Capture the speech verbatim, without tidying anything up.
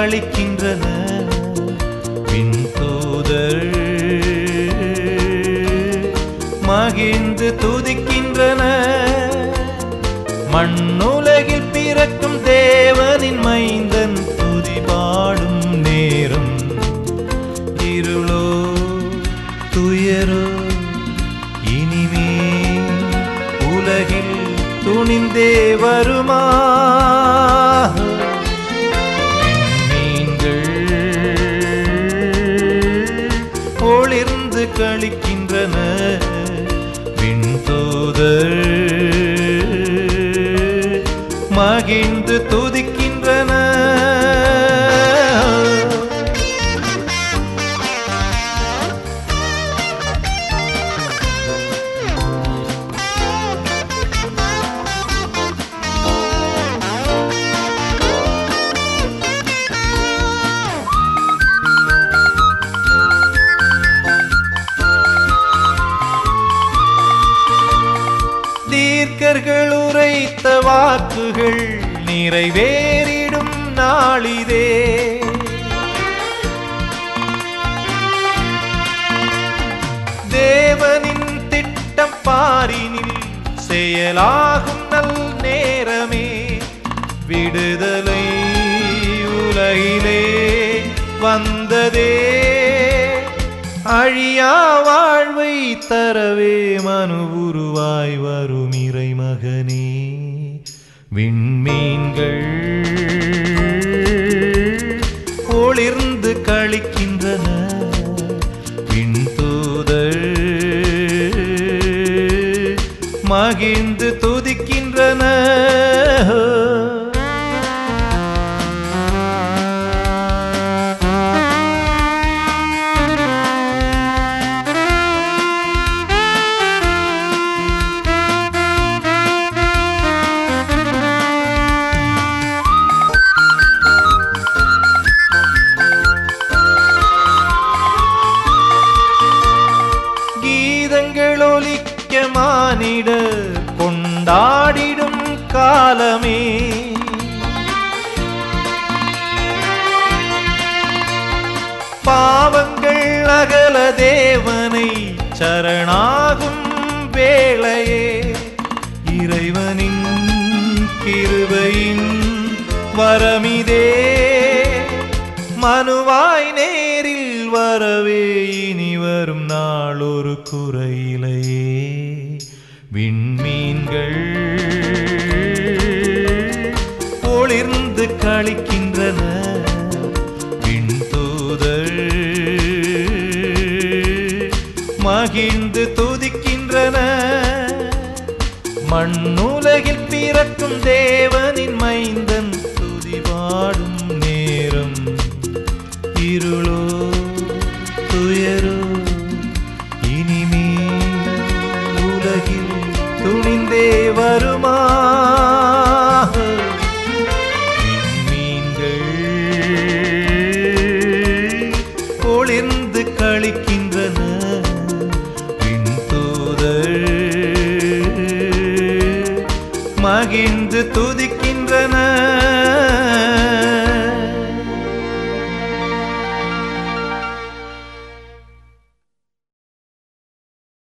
களிக்கின்றன விண்தூதர் மகிழ்ந்து துதிக்கின்றன மண்ணுலகில் பிறக்கும் தேவனின் மைந்தன் துதி பாடும் நேரம் இருளோ துயரோ இனிமே உலகில் துணிந்தே வருமா மீன்கள் ஒளிர்ந்து களிக்கின்றன விண்தூதர் மகிழ்ந்து துதிக்கின்றன தீர்க்கர்கள் உரைத்த வாக்குகள் நிறைவேறிடும் நாளிதே தேவனின் திட்டம் பாரினில் செயலாகும் நல் நேரமே விடுதலை உலகிலே வந்ததே அழியா வாழ்வை தரவே மனு உருவாய் வரும் இறைமகனே விண்மீன்கள் ஒளிர்ந்து களிக்கின்றன விண்தூதர் மகிழ்ந்து துதிக்கின்றன ஒலிக்க மானிடர் கொண்டாடிடும் காலமே பாவங்கள் அகல தேவனை சரணாகும் வேளையே இறைவனின் கிருபையின் வரமிதே மனுவாய் நேரில் வரவே இனி வரும் நாள் ஒரு குறையிலையே விண்மீன்கள் ஒளிர்ந்து களிக்கின்றன விண்தூதர் மகிழ்ந்து துதிக்கின்றன மண்ணுலகில் பிறக்கும் தேவனின் மைந்தன் துதி பாடும் நேரம் இருளோ துயரோ இனிமே உலகில் துணிந்தே வருமா விண்மீன்கள் ஒளிர்ந்து களிக்கின்றன விண்தூதர் மகிழ்ந்து துதிக்கின்றன